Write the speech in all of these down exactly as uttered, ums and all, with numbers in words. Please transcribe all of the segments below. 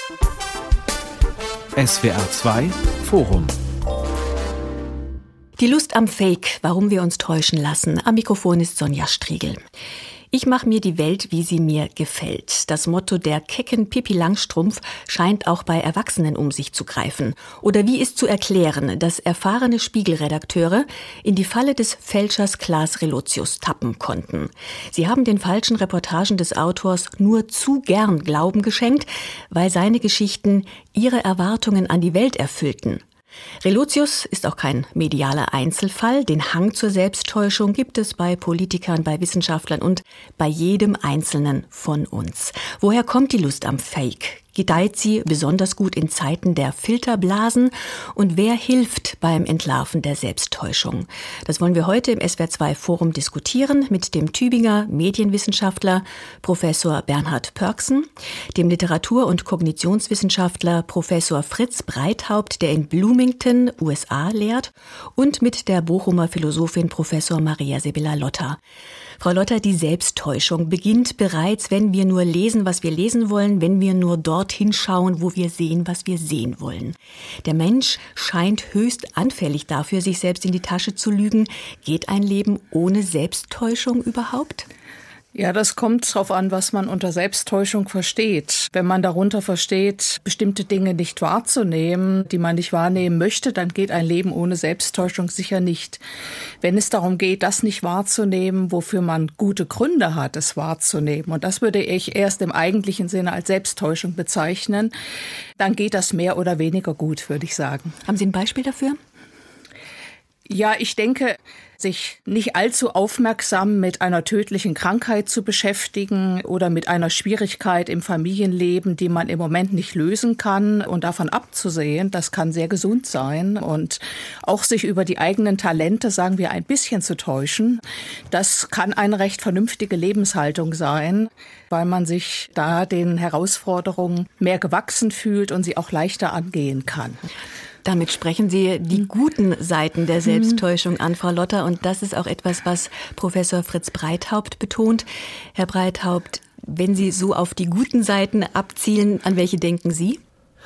S W R zwei Forum. Die Lust am Fake, warum wir uns täuschen lassen. Am Mikrofon ist Sonja Striegel. Ich mache mir die Welt, wie sie mir gefällt. Das Motto der kecken Pippi Langstrumpf scheint auch bei Erwachsenen um sich zu greifen. Oder wie ist zu erklären, dass erfahrene Spiegelredakteure in die Falle des Fälschers Klaas Relotius tappen konnten? Sie haben den falschen Reportagen des Autors nur zu gern Glauben geschenkt, weil seine Geschichten ihre Erwartungen an die Welt erfüllten. Relotius ist auch kein medialer Einzelfall. Den Hang zur Selbsttäuschung gibt es bei Politikern, bei Wissenschaftlern und bei jedem Einzelnen von uns. Woher kommt die Lust am Fake? Gedeiht sie besonders gut in Zeiten der Filterblasen? Und wer hilft beim Entlarven der Selbsttäuschung? Das wollen wir heute im S W R zwei Forum diskutieren mit dem Tübinger Medienwissenschaftler Professor Bernhard Pörksen, dem Literatur- und Kognitionswissenschaftler Professor Fritz Breithaupt, der in Bloomington, U S A, lehrt, und mit der Bochumer Philosophin Professor Maria Sibylla Lotter. Frau Lotter, die Selbsttäuschung beginnt bereits, wenn wir nur lesen, was wir lesen wollen, wenn wir nur dorthin schauen, wo wir sehen, was wir sehen wollen. Der Mensch scheint höchst anfällig dafür, sich selbst in die Tasche zu lügen. Geht ein Leben ohne Selbsttäuschung überhaupt? Ja, das kommt drauf an, was man unter Selbsttäuschung versteht. Wenn man darunter versteht, bestimmte Dinge nicht wahrzunehmen, die man nicht wahrnehmen möchte, dann geht ein Leben ohne Selbsttäuschung sicher nicht. Wenn es darum geht, das nicht wahrzunehmen, wofür man gute Gründe hat, es wahrzunehmen, und das würde ich erst im eigentlichen Sinne als Selbsttäuschung bezeichnen, dann geht das mehr oder weniger gut, würde ich sagen. Haben Sie ein Beispiel dafür? Ja, ich denke, sich nicht allzu aufmerksam mit einer tödlichen Krankheit zu beschäftigen oder mit einer Schwierigkeit im Familienleben, die man im Moment nicht lösen kann, und davon abzusehen, das kann sehr gesund sein. Und auch sich über die eigenen Talente, sagen wir, ein bisschen zu täuschen, das kann eine recht vernünftige Lebenshaltung sein, weil man sich da den Herausforderungen mehr gewachsen fühlt und sie auch leichter angehen kann. Damit sprechen Sie die guten Seiten der Selbsttäuschung an, Frau Lotter. Und das ist auch etwas, was Professor Fritz Breithaupt betont. Herr Breithaupt, wenn Sie so auf die guten Seiten abzielen, an welche denken Sie?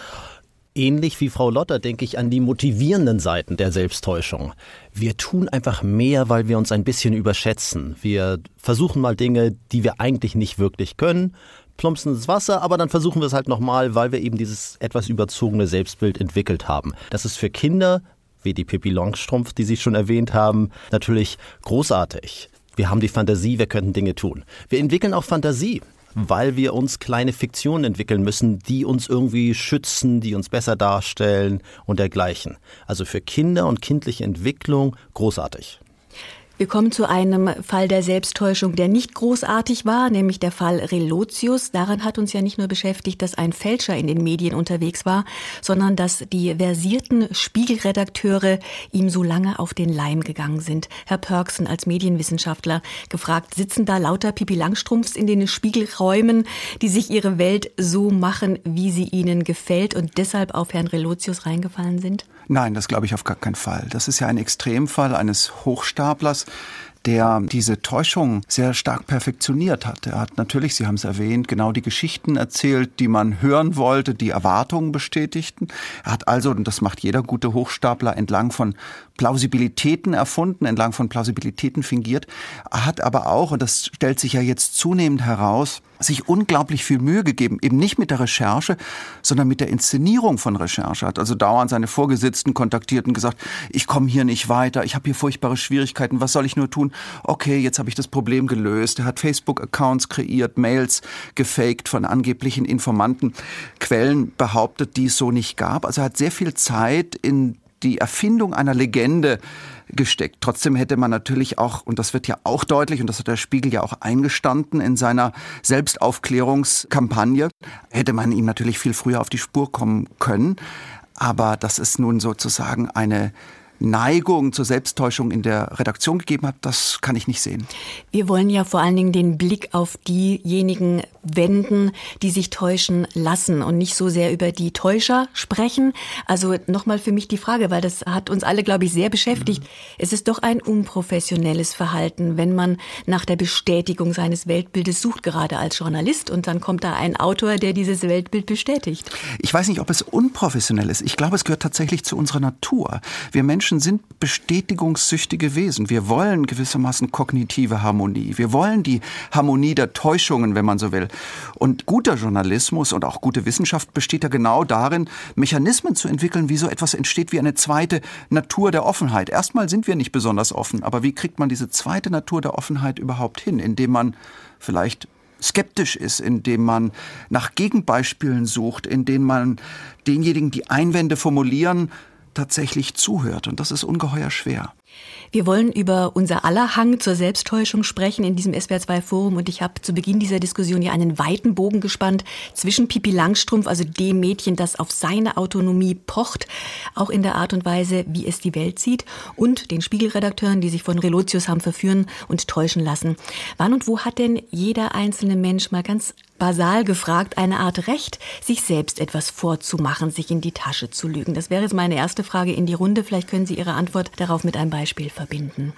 Ähnlich wie Frau Lotter denke ich an die motivierenden Seiten der Selbsttäuschung. Wir tun einfach mehr, weil wir uns ein bisschen überschätzen. Wir versuchen mal Dinge, die wir eigentlich nicht wirklich können, plumpsen ins Wasser, aber dann versuchen wir es halt nochmal, weil wir eben dieses etwas überzogene Selbstbild entwickelt haben. Das ist für Kinder, wie die Pippi Langstrumpf, die Sie schon erwähnt haben, natürlich großartig. Wir haben die Fantasie, wir könnten Dinge tun. Wir entwickeln auch Fantasie, weil wir uns kleine Fiktionen entwickeln müssen, die uns irgendwie schützen, die uns besser darstellen und dergleichen. Also für Kinder und kindliche Entwicklung großartig. Wir kommen zu einem Fall der Selbsttäuschung, der nicht großartig war, nämlich der Fall Relotius. Daran hat uns ja nicht nur beschäftigt, dass ein Fälscher in den Medien unterwegs war, sondern dass die versierten Spiegelredakteure ihm so lange auf den Leim gegangen sind. Herr Pörksen, als Medienwissenschaftler gefragt, sitzen da lauter Pippi Langstrumpfs in den Spiegelräumen, die sich ihre Welt so machen, wie sie ihnen gefällt und deshalb auf Herrn Relotius reingefallen sind? Nein, das glaube ich auf gar keinen Fall. Das ist ja ein Extremfall eines Hochstaplers, der diese Täuschung sehr stark perfektioniert hat. Er hat natürlich, Sie haben es erwähnt, genau die Geschichten erzählt, die man hören wollte, die Erwartungen bestätigten. Er hat also, und das macht jeder gute Hochstapler, entlang von Plausibilitäten erfunden, entlang von Plausibilitäten fingiert. Er hat aber auch, und das stellt sich ja jetzt zunehmend heraus, sich unglaublich viel Mühe gegeben, eben nicht mit der Recherche, sondern mit der Inszenierung von Recherche. Hat also dauernd seine Vorgesetzten kontaktiert und gesagt, ich komme hier nicht weiter, ich habe hier furchtbare Schwierigkeiten, was soll ich nur tun? Okay, jetzt habe ich das Problem gelöst. Er hat Facebook-Accounts kreiert, Mails gefaked von angeblichen Informanten, Quellen behauptet, die es so nicht gab. Also er hat sehr viel Zeit in die Erfindung einer Legende gesteckt. Trotzdem hätte man natürlich auch, und das wird ja auch deutlich, und das hat der Spiegel ja auch eingestanden in seiner Selbstaufklärungskampagne, hätte man ihm natürlich viel früher auf die Spur kommen können. Aber dass es nun sozusagen eine Neigung zur Selbsttäuschung in der Redaktion gegeben hat, das kann ich nicht sehen. Wir wollen ja vor allen Dingen den Blick auf diejenigen wenden, die sich täuschen lassen und nicht so sehr über die Täuscher sprechen. Also nochmal für mich die Frage, weil das hat uns alle, glaube ich, sehr beschäftigt. Mhm. Es ist doch ein unprofessionelles Verhalten, wenn man nach der Bestätigung seines Weltbildes sucht, gerade als Journalist, und dann kommt da ein Autor, der dieses Weltbild bestätigt. Ich weiß nicht, ob es unprofessionell ist. Ich glaube, es gehört tatsächlich zu unserer Natur. Wir Menschen sind bestätigungssüchtige Wesen. Wir wollen gewissermaßen kognitive Harmonie. Wir wollen die Harmonie der Täuschungen, wenn man so will. Und guter Journalismus und auch gute Wissenschaft besteht ja genau darin, Mechanismen zu entwickeln, wie so etwas entsteht wie eine zweite Natur der Offenheit. Erstmal sind wir nicht besonders offen, aber wie kriegt man diese zweite Natur der Offenheit überhaupt hin, indem man vielleicht skeptisch ist, indem man nach Gegenbeispielen sucht, indem man denjenigen, die Einwände formulieren, tatsächlich zuhört. Und das ist ungeheuer schwer. Wir wollen über unser aller Hang zur Selbsttäuschung sprechen in diesem S W R zwei Forum. Und ich habe zu Beginn dieser Diskussion ja einen weiten Bogen gespannt zwischen Pippi Langstrumpf, also dem Mädchen, das auf seine Autonomie pocht, auch in der Art und Weise, wie es die Welt sieht, und den Spiegelredakteuren, die sich von Relotius haben verführen und täuschen lassen. Wann und wo hat denn jeder einzelne Mensch, mal ganz basal gefragt, eine Art Recht, sich selbst etwas vorzumachen, sich in die Tasche zu lügen? Das wäre jetzt meine erste Frage in die Runde. Vielleicht können Sie Ihre Antwort darauf mit einem Beispiel verbinden.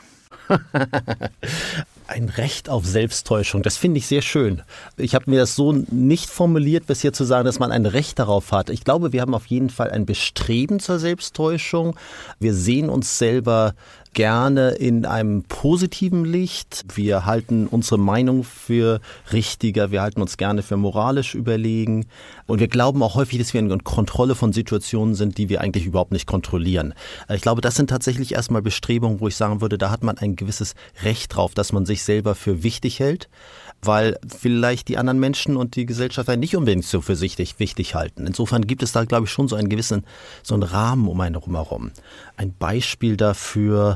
Ein Recht auf Selbsttäuschung, das finde ich sehr schön. Ich habe mir das so nicht formuliert, bis hier zu sagen, dass man ein Recht darauf hat. Ich glaube, wir haben auf jeden Fall ein Bestreben zur Selbsttäuschung. Wir sehen uns selber gerne in einem positiven Licht. Wir halten unsere Meinung für richtiger. Wir halten uns gerne für moralisch überlegen. Und wir glauben auch häufig, dass wir in Kontrolle von Situationen sind, die wir eigentlich überhaupt nicht kontrollieren. Ich glaube, das sind tatsächlich erstmal Bestrebungen, wo ich sagen würde, da hat man ein gewisses Recht drauf, dass man sich selber für wichtig hält, weil vielleicht die anderen Menschen und die Gesellschaft einen nicht unbedingt so für sich wichtig halten. Insofern gibt es da, glaube ich, schon so einen gewissen, so einen Rahmen um einen herum. Ein Beispiel dafür,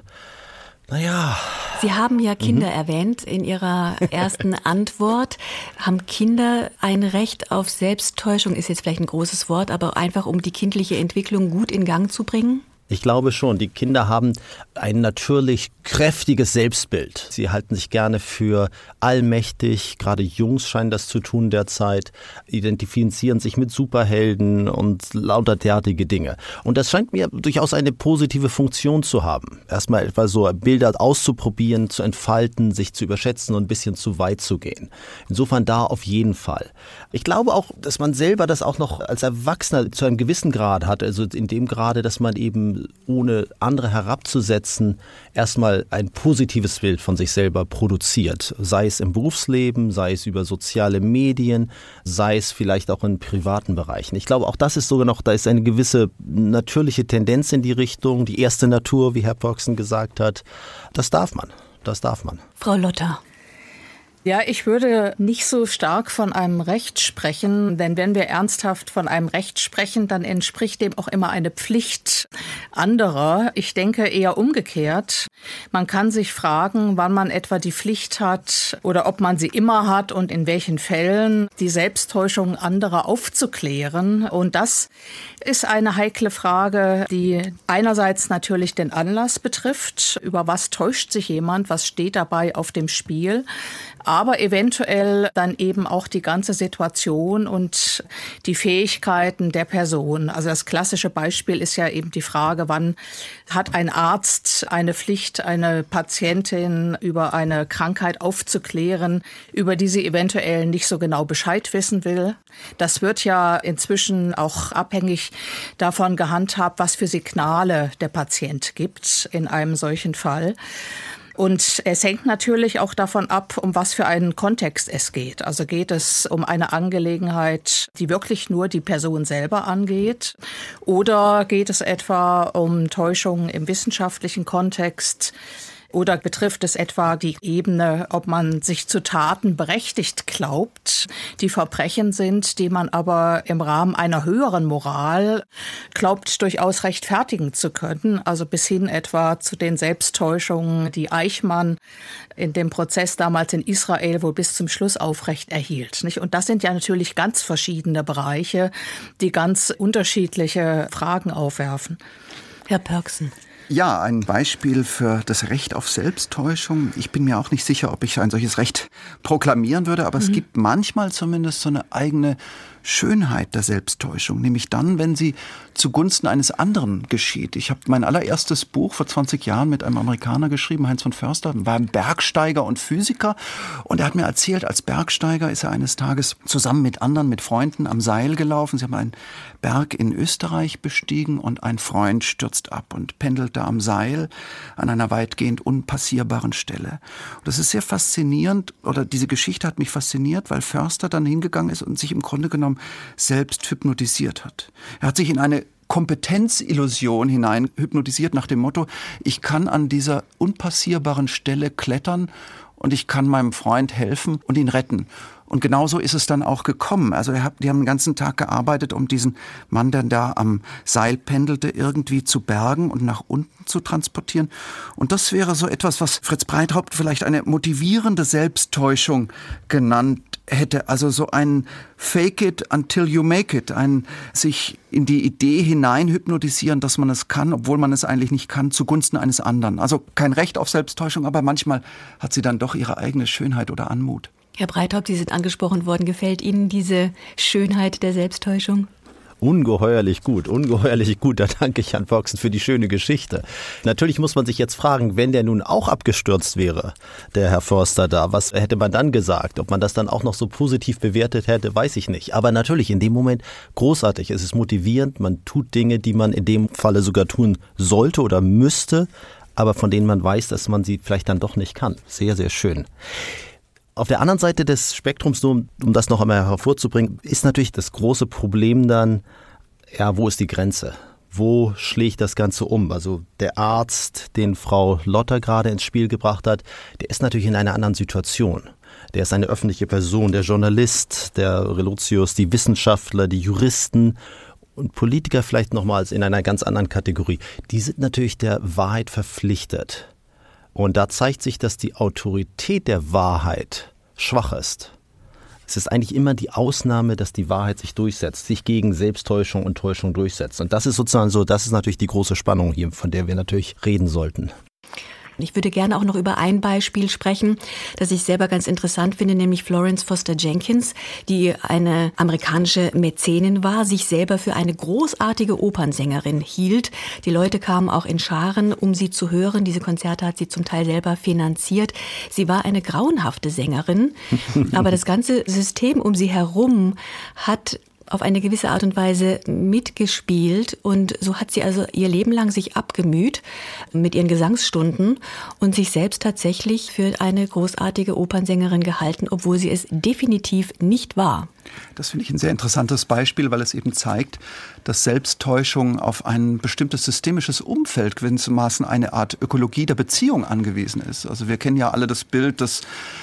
naja. Sie haben ja Kinder mhm. erwähnt in Ihrer ersten Antwort. Haben Kinder ein Recht auf Selbsttäuschung, ist jetzt vielleicht ein großes Wort, aber einfach um die kindliche Entwicklung gut in Gang zu bringen? Ich glaube schon, die Kinder haben ein natürlich kräftiges Selbstbild. Sie halten sich gerne für allmächtig, gerade Jungs scheinen das zu tun derzeit, identifizieren sich mit Superhelden und lauter derartige Dinge. Und das scheint mir durchaus eine positive Funktion zu haben. Erstmal etwa so Bilder auszuprobieren, zu entfalten, sich zu überschätzen und ein bisschen zu weit zu gehen. Insofern da auf jeden Fall. Ich glaube auch, dass man selber das auch noch als Erwachsener zu einem gewissen Grad hat, also in dem Grade, dass man eben ohne andere herabzusetzen, erstmal ein positives Bild von sich selber produziert. Sei es im Berufsleben, sei es über soziale Medien, sei es vielleicht auch in privaten Bereichen. Ich glaube, auch das ist sogar noch, da ist eine gewisse natürliche Tendenz in die Richtung, die erste Natur, wie Herr Pörksen gesagt hat. Das darf man, das darf man. Frau Lotter. Ja, ich würde nicht so stark von einem Recht sprechen, denn wenn wir ernsthaft von einem Recht sprechen, dann entspricht dem auch immer eine Pflicht anderer. Ich denke eher umgekehrt. Man kann sich fragen, wann man etwa die Pflicht hat oder ob man sie immer hat und in welchen Fällen, die Selbsttäuschung anderer aufzuklären. Und das ist eine heikle Frage, die einerseits natürlich den Anlass betrifft, über was täuscht sich jemand, was steht dabei auf dem Spiel, aber eventuell dann eben auch die ganze Situation und die Fähigkeiten der Person. Also das klassische Beispiel ist ja eben die Frage, wann hat ein Arzt eine Pflicht, eine Patientin über eine Krankheit aufzuklären, über die sie eventuell nicht so genau Bescheid wissen will. Das wird ja inzwischen auch abhängig davon gehandhabt, was für Signale der Patient gibt in einem solchen Fall. Und es hängt natürlich auch davon ab, um was für einen Kontext es geht. Also geht es um eine Angelegenheit, die wirklich nur die Person selber angeht? Oder geht es etwa um Täuschung im wissenschaftlichen Kontext? Oder betrifft es etwa die Ebene, ob man sich zu Taten berechtigt glaubt, die Verbrechen sind, die man aber im Rahmen einer höheren Moral glaubt, durchaus rechtfertigen zu können. Also bis hin etwa zu den Selbsttäuschungen, die Eichmann in dem Prozess damals in Israel wohl bis zum Schluss aufrecht erhielt. Und das sind ja natürlich ganz verschiedene Bereiche, die ganz unterschiedliche Fragen aufwerfen. Herr Pörksen. Ja, ein Beispiel für das Recht auf Selbsttäuschung. Ich bin mir auch nicht sicher, ob ich ein solches Recht proklamieren würde, aber mhm. es gibt manchmal zumindest so eine eigene Schönheit der Selbsttäuschung, nämlich dann, wenn sie zugunsten eines anderen geschieht. Ich habe mein allererstes Buch vor zwanzig Jahren mit einem Amerikaner geschrieben, Heinz von Förster, war ein Bergsteiger und Physiker, und er hat mir erzählt, als Bergsteiger ist er eines Tages zusammen mit anderen, mit Freunden am Seil gelaufen. Sie haben einen Berg in Österreich bestiegen und ein Freund stürzt ab und pendelt da am Seil an einer weitgehend unpassierbaren Stelle. Und das ist sehr faszinierend, oder diese Geschichte hat mich fasziniert, weil Förster dann hingegangen ist und sich im Grunde genommen selbst hypnotisiert hat. Er hat sich in eine Kompetenzillusion hinein hypnotisiert nach dem Motto, ich kann an dieser unpassierbaren Stelle klettern und ich kann meinem Freund helfen und ihn retten. Und genauso ist es dann auch gekommen. Also die haben den ganzen Tag gearbeitet, um diesen Mann, der da am Seil pendelte, irgendwie zu bergen und nach unten zu transportieren. Und das wäre so etwas, was Fritz Breithaupt vielleicht eine motivierende Selbsttäuschung genannt hätte. Also so ein Fake it until you make it, ein sich in die Idee hinein hypnotisieren, dass man es kann, obwohl man es eigentlich nicht kann, zugunsten eines anderen. Also kein Recht auf Selbsttäuschung, aber manchmal hat sie dann doch ihre eigene Schönheit oder Anmut. Herr Breithaupt, Sie sind angesprochen worden. Gefällt Ihnen diese Schönheit der Selbsttäuschung? Ungeheuerlich gut, ungeheuerlich gut. Da danke ich Herrn Foxen für die schöne Geschichte. Natürlich muss man sich jetzt fragen, wenn der nun auch abgestürzt wäre, der Herr Förster da, was hätte man dann gesagt? Ob man das dann auch noch so positiv bewertet hätte, weiß ich nicht. Aber natürlich in dem Moment großartig. Es ist motivierend, man tut Dinge, die man in dem Falle sogar tun sollte oder müsste, aber von denen man weiß, dass man sie vielleicht dann doch nicht kann. Sehr, sehr schön. Auf der anderen Seite des Spektrums, nur um, um das noch einmal hervorzubringen, ist natürlich das große Problem dann, ja, wo ist die Grenze? Wo schlägt das Ganze um? Also der Arzt, den Frau Lotter gerade ins Spiel gebracht hat, der ist natürlich in einer anderen Situation. Der ist eine öffentliche Person, der Journalist, der Relotius, die Wissenschaftler, die Juristen und Politiker vielleicht nochmals in einer ganz anderen Kategorie. Die sind natürlich der Wahrheit verpflichtet. Und da zeigt sich, dass die Autorität der Wahrheit schwach ist. Es ist eigentlich immer die Ausnahme, dass die Wahrheit sich durchsetzt, sich gegen Selbsttäuschung und Täuschung durchsetzt. Und das ist sozusagen so, das ist natürlich die große Spannung hier, von der wir natürlich reden sollten. Ich würde gerne auch noch über ein Beispiel sprechen, das ich selber ganz interessant finde, nämlich Florence Foster Jenkins, die eine amerikanische Mäzenin war, sich selber für eine großartige Opernsängerin hielt. Die Leute kamen auch in Scharen, um sie zu hören. Diese Konzerte hat sie zum Teil selber finanziert. Sie war eine grauenhafte Sängerin, aber das ganze System um sie herum hat auf eine gewisse Art und Weise mitgespielt, und so hat sie also ihr Leben lang sich abgemüht mit ihren Gesangsstunden und sich selbst tatsächlich für eine großartige Opernsängerin gehalten, obwohl sie es definitiv nicht war. Das finde ich ein sehr interessantes Beispiel, weil es eben zeigt, dass Selbsttäuschung auf ein bestimmtes systemisches Umfeld, gewissermaßen eine Art Ökologie der Beziehung angewiesen ist. Also wir kennen ja alle das Bild des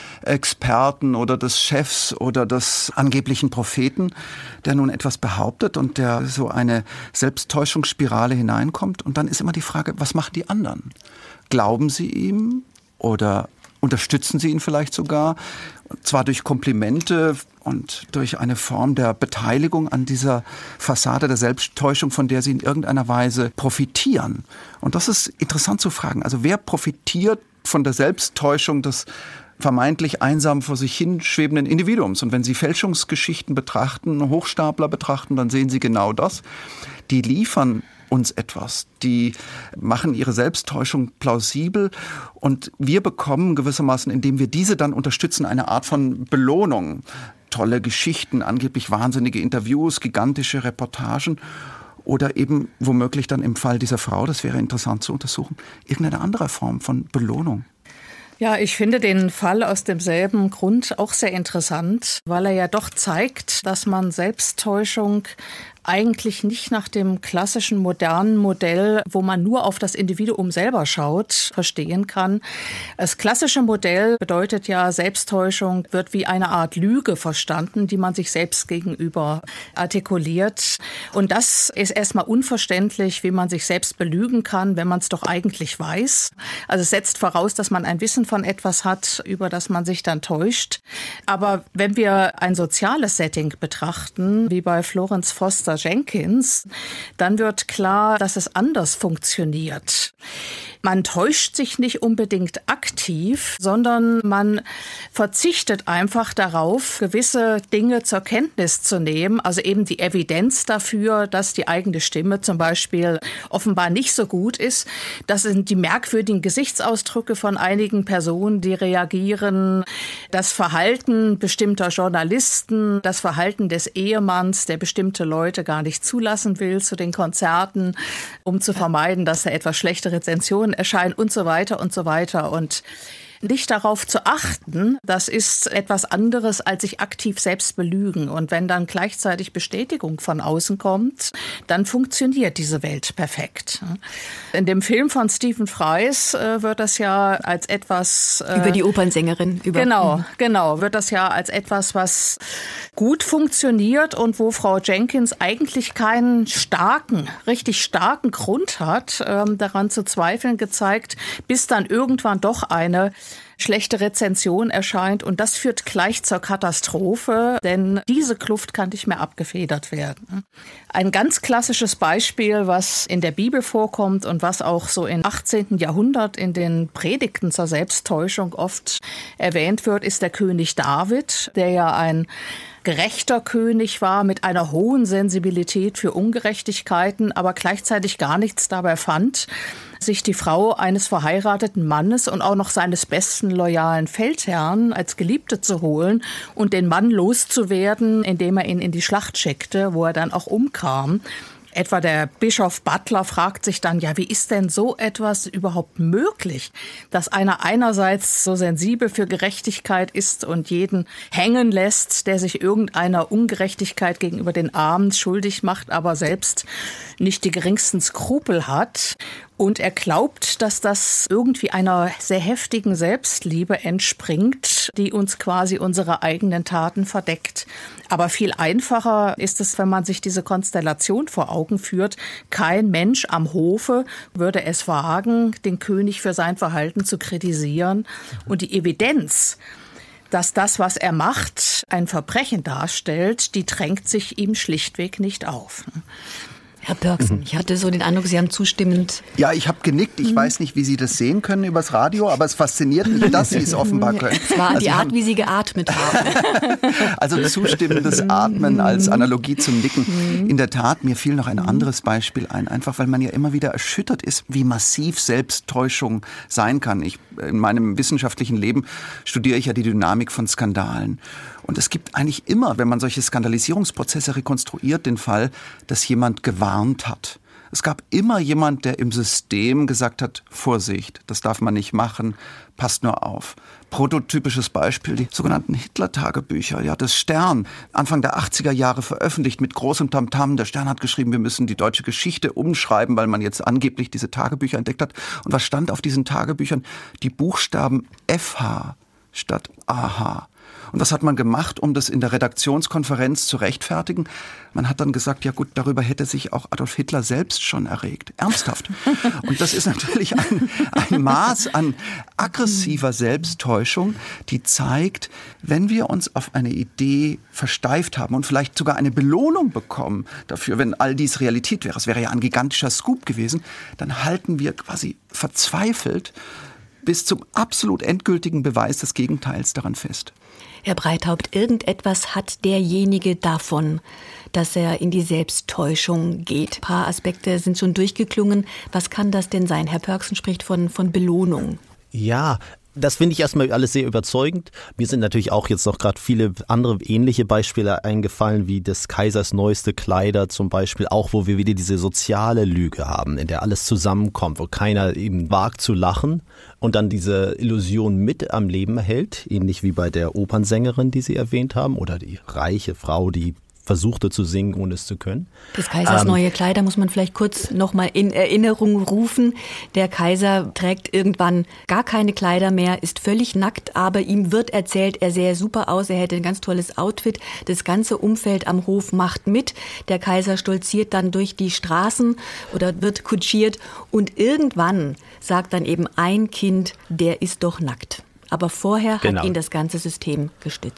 Experten oder des Chefs oder des angeblichen Propheten, der nun etwas behauptet und der so eine Selbsttäuschungsspirale hineinkommt. Und dann ist immer die Frage, was machen die anderen? Glauben sie ihm oder unterstützen sie ihn vielleicht sogar? Und zwar durch Komplimente und durch eine Form der Beteiligung an dieser Fassade der Selbsttäuschung, von der sie in irgendeiner Weise profitieren. Und das ist interessant zu fragen. Also wer profitiert von der Selbsttäuschung des vermeintlich einsam vor sich hin schwebenden Individuums? Und wenn Sie Fälschungsgeschichten betrachten, Hochstapler betrachten, dann sehen Sie genau das. Die liefern uns etwas. Die machen ihre Selbsttäuschung plausibel, und wir bekommen gewissermaßen, indem wir diese dann unterstützen, eine Art von Belohnung. Tolle Geschichten, angeblich wahnsinnige Interviews, gigantische Reportagen oder eben womöglich dann im Fall dieser Frau, das wäre interessant zu untersuchen, irgendeine andere Form von Belohnung. Ja, ich finde den Fall aus demselben Grund auch sehr interessant, weil er ja doch zeigt, dass man Selbsttäuschung eigentlich nicht nach dem klassischen modernen Modell, wo man nur auf das Individuum selber schaut, verstehen kann. Das klassische Modell bedeutet ja, Selbsttäuschung wird wie eine Art Lüge verstanden, die man sich selbst gegenüber artikuliert. Und das ist erstmal unverständlich, wie man sich selbst belügen kann, wenn man es doch eigentlich weiß. Also es setzt voraus, dass man ein Wissen von etwas hat, über das man sich dann täuscht. Aber wenn wir ein soziales Setting betrachten, wie bei Florence Foster Professor Jenkins, dann wird klar, dass es anders funktioniert. Man täuscht sich nicht unbedingt aktiv, sondern man verzichtet einfach darauf, gewisse Dinge zur Kenntnis zu nehmen. Also eben die Evidenz dafür, dass die eigene Stimme zum Beispiel offenbar nicht so gut ist. Das sind die merkwürdigen Gesichtsausdrücke von einigen Personen, die reagieren. Das Verhalten bestimmter Journalisten, das Verhalten des Ehemanns, der bestimmte Leute gar nicht zulassen will zu den Konzerten, um zu vermeiden, dass da etwas schlechte Rezensionen erscheinen und so weiter und so weiter. Und nicht darauf zu achten, das ist etwas anderes, als sich aktiv selbst belügen. Und wenn dann gleichzeitig Bestätigung von außen kommt, dann funktioniert diese Welt perfekt. In dem Film von Stephen Fries äh, wird das ja als etwas... Äh, über die Opernsängerin. Über, genau, genau, wird das ja als etwas, was gut funktioniert und wo Frau Jenkins eigentlich keinen starken, richtig starken Grund hat, äh, daran zu zweifeln, gezeigt, bis dann irgendwann doch eine schlechte Rezension erscheint und das führt gleich zur Katastrophe, denn diese Kluft kann nicht mehr abgefedert werden. Ein ganz klassisches Beispiel, was in der Bibel vorkommt und was auch so im achtzehnten Jahrhundert in den Predigten zur Selbsttäuschung oft erwähnt wird, ist der König David, der ja ein gerechter König war mit einer hohen Sensibilität für Ungerechtigkeiten, aber gleichzeitig gar nichts dabei fand, sich die Frau eines verheirateten Mannes und auch noch seines besten loyalen Feldherrn als Geliebte zu holen und den Mann loszuwerden, indem er ihn in die Schlacht schickte, wo er dann auch umkam. Etwa der Bischof Butler fragt sich dann, ja, wie ist denn so etwas überhaupt möglich, dass einer einerseits so sensibel für Gerechtigkeit ist und jeden hängen lässt, der sich irgendeiner Ungerechtigkeit gegenüber den Armen schuldig macht, aber selbst nicht die geringsten Skrupel hat. Und er glaubt, dass das irgendwie einer sehr heftigen Selbstliebe entspringt, die uns quasi unsere eigenen Taten verdeckt. Aber viel einfacher ist es, wenn man sich diese Konstellation vor Augen führt. Kein Mensch am Hofe würde es wagen, den König für sein Verhalten zu kritisieren. Und die Evidenz, dass das, was er macht, ein Verbrechen darstellt, die drängt sich ihm schlichtweg nicht auf. Herr Pörksen, ich hatte so den Eindruck, Sie haben zustimmend... Ja, ich habe genickt. Ich weiß nicht, wie Sie das sehen können übers Radio, aber es fasziniert mich, dass Sie es offenbar können. Es war also die Art, wie Sie geatmet haben. Also zustimmendes Atmen als Analogie zum Nicken. In der Tat, mir fiel noch ein anderes Beispiel ein, einfach weil man ja immer wieder erschüttert ist, wie massiv Selbsttäuschung sein kann. Ich, in meinem wissenschaftlichen Leben studiere ich ja die Dynamik von Skandalen. Und es gibt eigentlich immer, wenn man solche Skandalisierungsprozesse rekonstruiert, den Fall, dass jemand gewarnt hat. Es gab immer jemand, der im System gesagt hat, Vorsicht, das darf man nicht machen, passt nur auf. Prototypisches Beispiel, die sogenannten Hitler-Tagebücher. Ja, das Stern, Anfang der achtziger Jahre veröffentlicht mit großem Tamtam. Der Stern hat geschrieben, wir müssen die deutsche Geschichte umschreiben, weil man jetzt angeblich diese Tagebücher entdeckt hat. Und was stand auf diesen Tagebüchern? Die Buchstaben F H statt A H. Und was hat man gemacht, um das in der Redaktionskonferenz zu rechtfertigen? Man hat dann gesagt, ja gut, darüber hätte sich auch Adolf Hitler selbst schon erregt. Ernsthaft. Und das ist natürlich ein, ein Maß an aggressiver Selbsttäuschung, die zeigt, wenn wir uns auf eine Idee versteift haben und vielleicht sogar eine Belohnung bekommen dafür, wenn all dies Realität wäre, es wäre ja ein gigantischer Scoop gewesen, dann halten wir quasi verzweifelt bis zum absolut endgültigen Beweis des Gegenteils daran fest. Herr Breithaupt, irgendetwas hat derjenige davon, dass er in die Selbsttäuschung geht. Ein paar Aspekte sind schon durchgeklungen. Was kann das denn sein? Herr Pörksen spricht von, von Belohnung. Ja, das finde ich erstmal alles sehr überzeugend. Mir sind natürlich auch jetzt noch gerade viele andere ähnliche Beispiele eingefallen, wie des Kaisers neueste Kleider zum Beispiel, auch wo wir wieder diese soziale Lüge haben, in der alles zusammenkommt, wo keiner eben wagt zu lachen und dann diese Illusion mit am Leben erhält, ähnlich wie bei der Opernsängerin, die Sie erwähnt haben, oder die reiche Frau, die versuchte zu singen, ohne es zu können. Des Kaisers ähm, neue Kleider muss man vielleicht kurz nochmal in Erinnerung rufen. Der Kaiser trägt irgendwann gar keine Kleider mehr, ist völlig nackt, aber ihm wird erzählt, er sähe super aus, er hätte ein ganz tolles Outfit. Das ganze Umfeld am Hof macht mit. Der Kaiser stolziert dann durch die Straßen oder wird kutschiert und irgendwann sagt dann eben ein Kind, der ist doch nackt. Aber vorher genau. hat ihn das ganze System gestützt.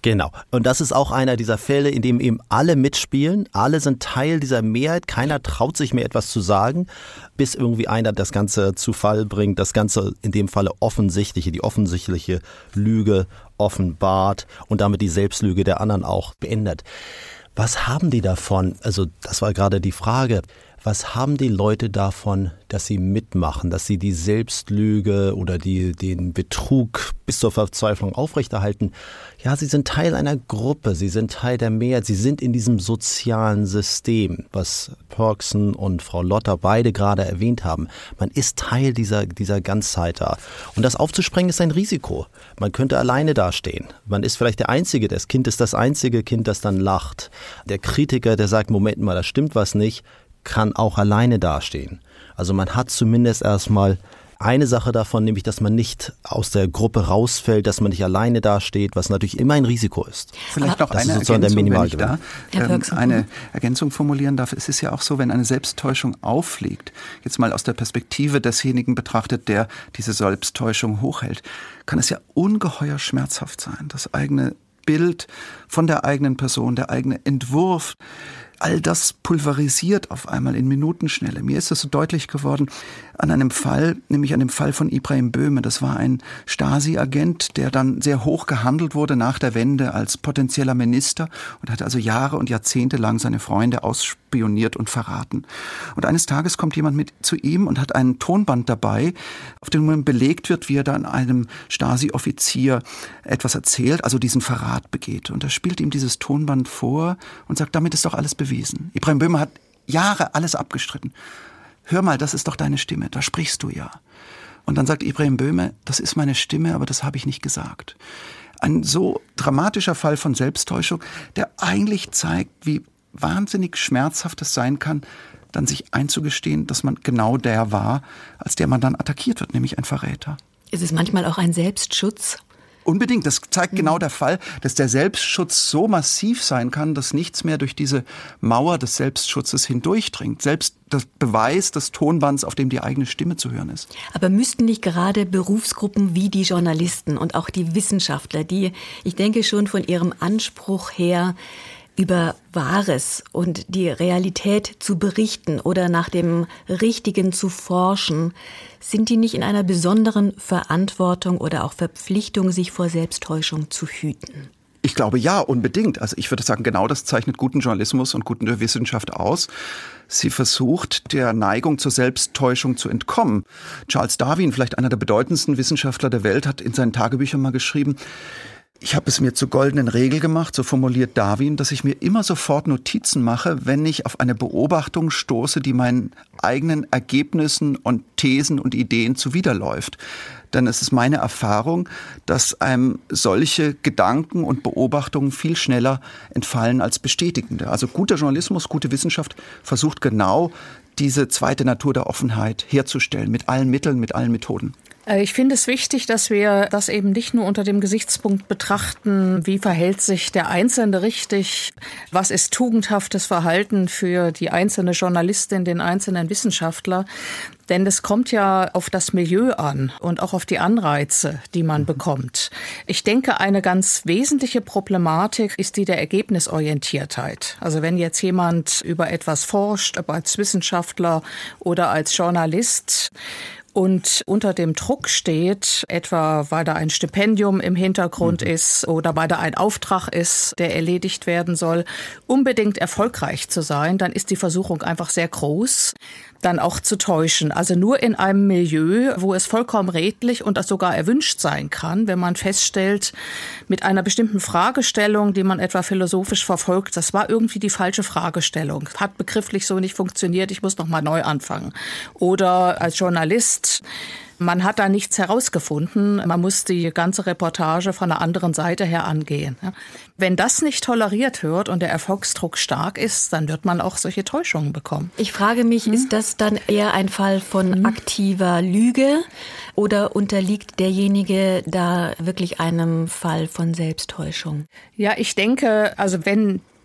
Genau. Und das ist auch einer dieser Fälle, in dem eben alle mitspielen. Alle sind Teil dieser Mehrheit. Keiner traut sich mehr etwas zu sagen, bis irgendwie einer das Ganze zu Fall bringt. Das Ganze in dem Falle offensichtliche, die offensichtliche Lüge offenbart und damit die Selbstlüge der anderen auch beendet. Was haben die davon? Also das war gerade die Frage. Was haben die Leute davon, dass sie mitmachen, dass sie die Selbstlüge oder die, den Betrug bis zur Verzweiflung aufrechterhalten? Ja, sie sind Teil einer Gruppe, sie sind Teil der Mehrheit, sie sind in diesem sozialen System, was Pörksen und Frau Lotter beide gerade erwähnt haben. Man ist Teil dieser, dieser Ganzheit da. Und das aufzusprengen ist ein Risiko. Man könnte alleine dastehen. Man ist vielleicht der Einzige, das Kind ist das einzige Kind, das dann lacht. Der Kritiker, der sagt, Moment mal, da stimmt was nicht, kann auch alleine dastehen. Also man hat zumindest erstmal eine Sache davon, nämlich dass man nicht aus der Gruppe rausfällt, dass man nicht alleine dasteht, was natürlich immer ein Risiko ist. Vielleicht noch eine Ergänzung, wenn ich da ähm, eine Ergänzung formulieren darf. Es ist ja auch so, wenn eine Selbsttäuschung auffliegt, jetzt mal aus der Perspektive desjenigen betrachtet, der diese Selbsttäuschung hochhält, kann es ja ungeheuer schmerzhaft sein. Das eigene Bild von der eigenen Person, der eigene Entwurf, all das pulverisiert auf einmal in Minutenschnelle. Mir ist das so deutlich geworden an einem Fall, nämlich an dem Fall von Ibrahim Böhme. Das war ein Stasi-Agent, der dann sehr hoch gehandelt wurde nach der Wende als potenzieller Minister und hat also Jahre und Jahrzehnte lang seine Freunde ausspioniert und verraten. Und eines Tages kommt jemand mit zu ihm und hat ein Tonband dabei, auf dem belegt wird, wie er dann einem Stasi-Offizier etwas erzählt, also diesen Verrat begeht. Und er spielt ihm dieses Tonband vor und sagt, damit ist doch alles bewiesen. Ibrahim Böhme hat Jahre alles abgestritten. Hör mal, das ist doch deine Stimme, da sprichst du ja. Und dann sagt Ibrahim Böhme, das ist meine Stimme, aber das habe ich nicht gesagt. Ein so dramatischer Fall von Selbsttäuschung, der eigentlich zeigt, wie wahnsinnig schmerzhaft es sein kann, dann sich einzugestehen, dass man genau der war, als der man dann attackiert wird, nämlich ein Verräter. Ist es manchmal auch ein Selbstschutz? Unbedingt. Das zeigt genau der Fall, dass der Selbstschutz so massiv sein kann, dass nichts mehr durch diese Mauer des Selbstschutzes hindurchdringt. Selbst das Beweis des Tonbands, auf dem die eigene Stimme zu hören ist. Aber müssten nicht gerade Berufsgruppen wie die Journalisten und auch die Wissenschaftler, die, ich denke schon von ihrem Anspruch her, über Wahres und die Realität zu berichten oder nach dem Richtigen zu forschen, sind die nicht in einer besonderen Verantwortung oder auch Verpflichtung, sich vor Selbsttäuschung zu hüten? Ich glaube, ja, unbedingt. Also ich würde sagen, genau das zeichnet guten Journalismus und gute Wissenschaft aus. Sie versucht, der Neigung zur Selbsttäuschung zu entkommen. Charles Darwin, vielleicht einer der bedeutendsten Wissenschaftler der Welt, hat in seinen Tagebüchern mal geschrieben, ich habe es mir zur goldenen Regel gemacht, so formuliert Darwin, dass ich mir immer sofort Notizen mache, wenn ich auf eine Beobachtung stoße, die meinen eigenen Ergebnissen und Thesen und Ideen zuwiderläuft. Denn es ist meine Erfahrung, dass einem solche Gedanken und Beobachtungen viel schneller entfallen als bestätigende. Also guter Journalismus, gute Wissenschaft versucht genau diese zweite Natur der Offenheit herzustellen, mit allen Mitteln, mit allen Methoden. Ich finde es wichtig, dass wir das eben nicht nur unter dem Gesichtspunkt betrachten, wie verhält sich der Einzelne richtig, was ist tugendhaftes Verhalten für die einzelne Journalistin, den einzelnen Wissenschaftler. Denn es kommt ja auf das Milieu an und auch auf die Anreize, die man bekommt. Ich denke, eine ganz wesentliche Problematik ist die der Ergebnisorientiertheit. Also wenn jetzt jemand über etwas forscht, ob als Wissenschaftler oder als Journalist, und unter dem Druck steht, etwa weil da ein Stipendium im Hintergrund mhm. ist oder weil da ein Auftrag ist, der erledigt werden soll, unbedingt erfolgreich zu sein, dann ist die Versuchung einfach sehr groß, dann auch zu täuschen. Also nur in einem Milieu, wo es vollkommen redlich und das sogar erwünscht sein kann, wenn man feststellt, mit einer bestimmten Fragestellung, die man etwa philosophisch verfolgt, das war irgendwie die falsche Fragestellung, hat begrifflich so nicht funktioniert, ich muss noch mal neu anfangen. Oder als Journalist, man hat da nichts herausgefunden. Man muss die ganze Reportage von der anderen Seite her angehen. Wenn das nicht toleriert wird und der Erfolgsdruck stark ist, dann wird man auch solche Täuschungen bekommen. Ich frage mich, hm? ist das dann eher ein Fall von hm? aktiver Lüge oder unterliegt derjenige da wirklich einem Fall von Selbsttäuschung? Ja, ich denke, also wenn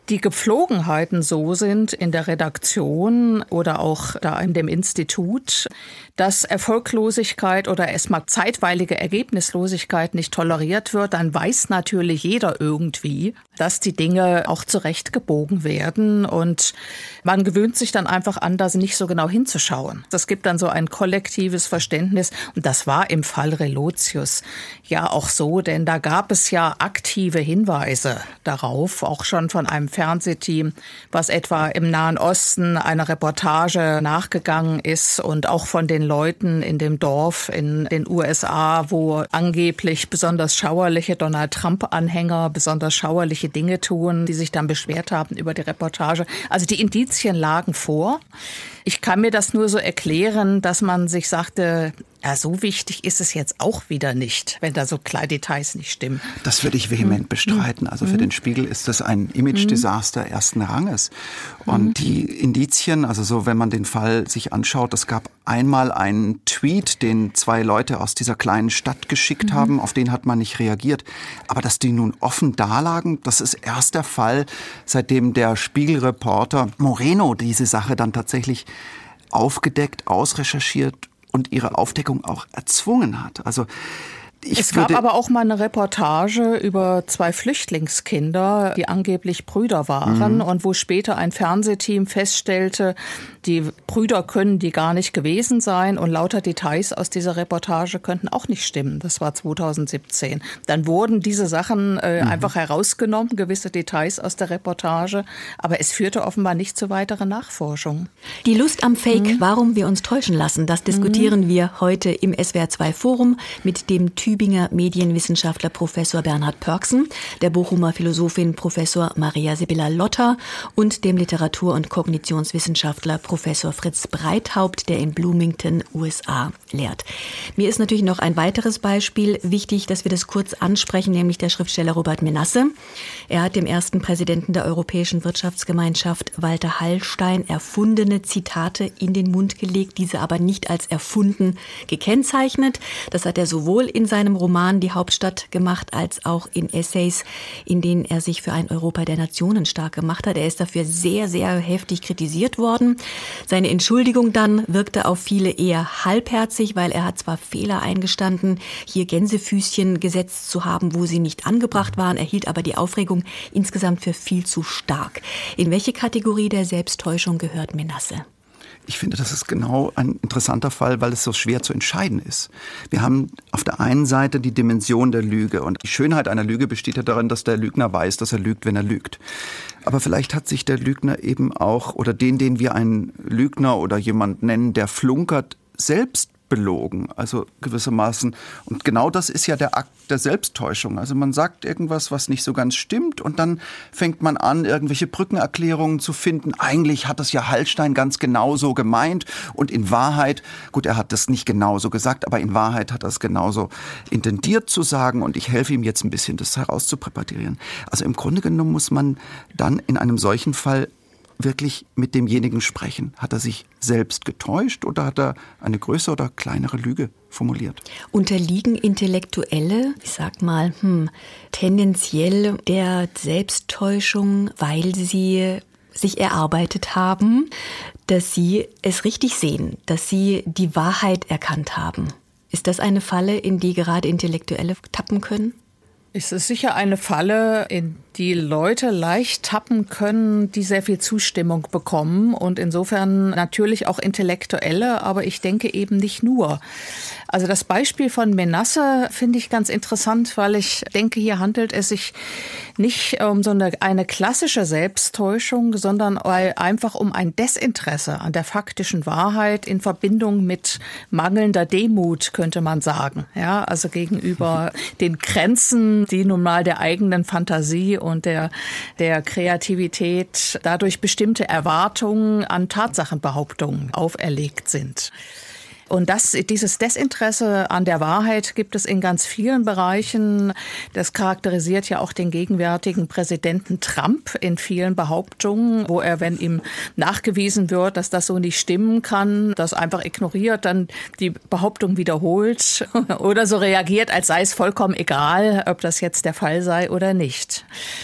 die Gepflogenheiten so sind in der Redaktion oder auch da in dem Institut, dass Erfolglosigkeit oder erstmal zeitweilige Ergebnislosigkeit nicht toleriert wird, dann weiß natürlich jeder irgendwie, dass die Dinge auch zurechtgebogen werden und man gewöhnt sich dann einfach an, da nicht so genau hinzuschauen. Das gibt dann so ein kollektives Verständnis und das war im Fall Relotius ja auch so, denn da gab es ja aktive Hinweise darauf, auch schon von einem Fernsehteam, was etwa im Nahen Osten einer Reportage nachgegangen ist und auch von den Leuten in dem Dorf in den U S A, wo angeblich besonders schauerliche Donald Trump-Anhänger besonders schauerliche Dinge tun, die sich dann beschwert haben über die Reportage. Also die Indizien lagen vor. Ich kann mir das nur so erklären, dass man sich sagte, ja, so wichtig ist es jetzt auch wieder nicht, wenn da so kleine Details nicht stimmen. Das würde ich vehement mhm. bestreiten. Also für mhm. den Spiegel ist das ein Image-Desaster mhm. ersten Ranges. Und mhm. die Indizien, also so, wenn man den Fall sich anschaut, es gab einmal einen Tweet, den zwei Leute aus dieser kleinen Stadt geschickt mhm. haben, auf den hat man nicht reagiert. Aber dass die nun offen dalagen, das ist erst der Fall, seitdem der Spiegelreporter Moreno diese Sache dann tatsächlich aufgedeckt, ausrecherchiert und ihre Aufdeckung auch erzwungen hat. Also ich es gab aber auch mal eine Reportage über zwei Flüchtlingskinder, die angeblich Brüder waren mhm. und wo später ein Fernsehteam feststellte, die Brüder können die gar nicht gewesen sein und lauter Details aus dieser Reportage könnten auch nicht stimmen. Das war zweitausendsiebzehn. Dann wurden diese Sachen äh, mhm. einfach herausgenommen, gewisse Details aus der Reportage, aber es führte offenbar nicht zu weiteren Nachforschungen. Die Lust am Fake, mhm. warum wir uns täuschen lassen, das diskutieren mhm. wir heute im S W R zwei Forum mit dem Tübinger Medienwissenschaftler Professor Bernhard Pörksen, der Bochumer Philosophin Professor Maria Sibylla Lotter und dem Literatur- und Kognitionswissenschaftler Professor Fritz Breithaupt, der in Bloomington, U S A, lehrt. Mir ist natürlich noch ein weiteres Beispiel wichtig, dass wir das kurz ansprechen, nämlich der Schriftsteller Robert Menasse. Er hat dem ersten Präsidenten der Europäischen Wirtschaftsgemeinschaft, Walter Hallstein, erfundene Zitate in den Mund gelegt, diese aber nicht als erfunden gekennzeichnet. Das hat er sowohl in seinem Roman Die Hauptstadt gemacht, als auch in Essays, in denen er sich für ein Europa der Nationen stark gemacht hat. Er ist dafür sehr, sehr heftig kritisiert worden. Seine Entschuldigung dann wirkte auf viele eher halbherzig, weil er hat zwar Fehler eingestanden, hier Gänsefüßchen gesetzt zu haben, wo sie nicht angebracht waren, er hielt aber die Aufregung insgesamt für viel zu stark. In welche Kategorie der Selbsttäuschung gehört Menasse? Ich finde, das ist genau ein interessanter Fall, weil es so schwer zu entscheiden ist. Wir haben auf der einen Seite die Dimension der Lüge. Und die Schönheit einer Lüge besteht ja darin, dass der Lügner weiß, dass er lügt, wenn er lügt. Aber vielleicht hat sich der Lügner eben auch, oder den, den wir einen Lügner oder jemand nennen, der flunkert, selbst belogen, also gewissermaßen. Und genau das ist ja der Akt der Selbsttäuschung. Also man sagt irgendwas, was nicht so ganz stimmt und dann fängt man an, irgendwelche Brückenerklärungen zu finden. Eigentlich hat das ja Hallstein ganz genauso gemeint und in Wahrheit, gut, er hat das nicht genauso gesagt, aber in Wahrheit hat er es genauso intendiert zu sagen und ich helfe ihm jetzt ein bisschen, das herauszupräparieren. Also im Grunde genommen muss man dann in einem solchen Fall wirklich mit demjenigen sprechen. Hat er sich selbst getäuscht oder hat er eine größere oder kleinere Lüge formuliert? Unterliegen Intellektuelle, ich sag mal, hm, tendenziell der Selbsttäuschung, weil sie sich erarbeitet haben, dass sie es richtig sehen, dass sie die Wahrheit erkannt haben. Ist das eine Falle, in die gerade Intellektuelle tappen können? Es ist sicher eine Falle, in die Leute leicht tappen können, die sehr viel Zustimmung bekommen und insofern natürlich auch Intellektuelle, aber ich denke eben nicht nur. Also das Beispiel von Menasse finde ich ganz interessant, weil ich denke, hier handelt es sich nicht um so eine, eine klassische Selbsttäuschung, sondern einfach um ein Desinteresse an der faktischen Wahrheit in Verbindung mit mangelnder Demut, könnte man sagen. Ja, also gegenüber den Grenzen, die nun mal der eigenen Fantasie und der, der Kreativität dadurch bestimmte Erwartungen an Tatsachenbehauptungen auferlegt sind. Und das, dieses Desinteresse an der Wahrheit gibt es in ganz vielen Bereichen. Das charakterisiert ja auch den gegenwärtigen Präsidenten Trump in vielen Behauptungen, wo er, wenn ihm nachgewiesen wird, dass das so nicht stimmen kann, das einfach ignoriert, dann die Behauptung wiederholt oder so reagiert, als sei es vollkommen egal, ob das jetzt der Fall sei oder nicht.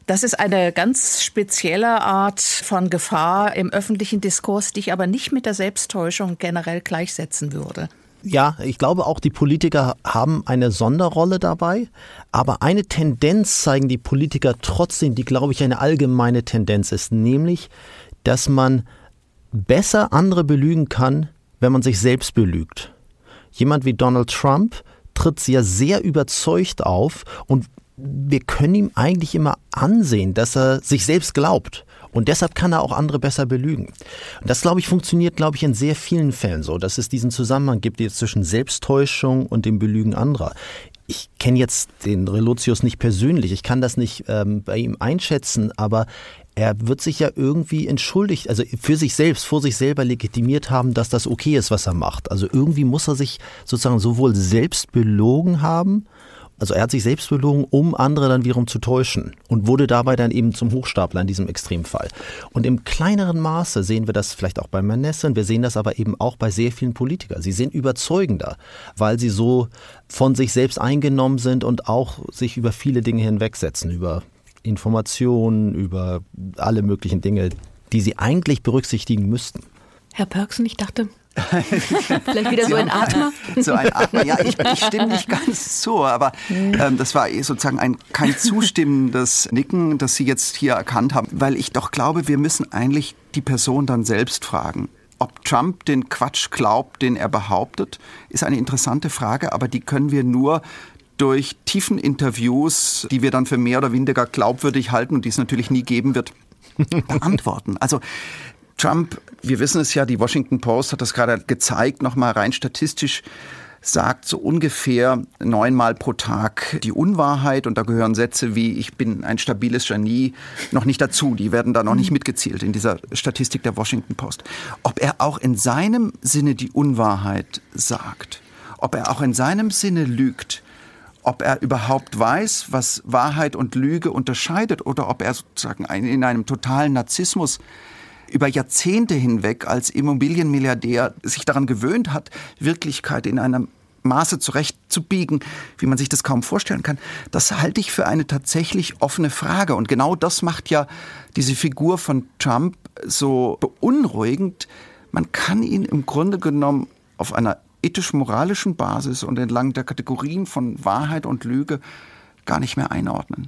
Das ist eine ganz spezielle Art von Gefahr im öffentlichen Diskurs, die ich aber nicht mit der Selbsttäuschung generell gleichsetzen würde. Ja, ich glaube auch, die Politiker haben eine Sonderrolle dabei, aber eine Tendenz zeigen die Politiker trotzdem, die, glaube ich, eine allgemeine Tendenz ist, nämlich, dass man besser andere belügen kann, wenn man sich selbst belügt. Jemand wie Donald Trump tritt ja sehr überzeugt auf und wir können ihm eigentlich immer ansehen, dass er sich selbst glaubt. Und deshalb kann er auch andere besser belügen. Und das, glaube ich, funktioniert, glaube ich, in sehr vielen Fällen so, dass es diesen Zusammenhang gibt jetzt zwischen Selbsttäuschung und dem Belügen anderer. Ich kenne jetzt den Relotius nicht persönlich, ich kann das nicht ähm, bei ihm einschätzen, aber er wird sich ja irgendwie entschuldigt, also für sich selbst, vor sich selber legitimiert haben, dass das okay ist, was er macht. Also irgendwie muss er sich sozusagen sowohl selbst belogen haben, also er hat sich selbst belogen, um andere dann wiederum zu täuschen und wurde dabei dann eben zum Hochstapler in diesem Extremfall. Und im kleineren Maße sehen wir das vielleicht auch bei Manasseh, wir sehen das aber eben auch bei sehr vielen Politikern. Sie sind überzeugender, weil sie so von sich selbst eingenommen sind und auch sich über viele Dinge hinwegsetzen, über Informationen, über alle möglichen Dinge, die sie eigentlich berücksichtigen müssten. Herr Pörksen, ich dachte, vielleicht wieder Sie so ein haben, Atmer? So ein Atmer, ja, ich, ich stimme nicht ganz zu, aber ähm, das war sozusagen ein kein zustimmendes Nicken, das Sie jetzt hier erkannt haben, weil ich doch glaube, wir müssen eigentlich die Person dann selbst fragen. Ob Trump den Quatsch glaubt, den er behauptet, ist eine interessante Frage, aber die können wir nur durch tiefen Interviews, die wir dann für mehr oder weniger glaubwürdig halten und die es natürlich nie geben wird, beantworten. Also Trump, wir wissen es ja, die Washington Post hat das gerade gezeigt, nochmal rein statistisch, sagt so ungefähr neunmal pro Tag die Unwahrheit und da gehören Sätze wie ich bin ein stabiles Genie noch nicht dazu. Die werden da noch nicht mitgezählt in dieser Statistik der Washington Post. Ob er auch in seinem Sinne die Unwahrheit sagt, ob er auch in seinem Sinne lügt, ob er überhaupt weiß, was Wahrheit und Lüge unterscheidet oder ob er sozusagen in einem totalen Narzissmus über Jahrzehnte hinweg als Immobilienmilliardär sich daran gewöhnt hat, Wirklichkeit in einem Maße zurechtzubiegen, wie man sich das kaum vorstellen kann, das halte ich für eine tatsächlich offene Frage. Und genau das macht ja diese Figur von Trump so beunruhigend. Man kann ihn im Grunde genommen auf einer ethisch-moralischen Basis und entlang der Kategorien von Wahrheit und Lüge gar nicht mehr einordnen.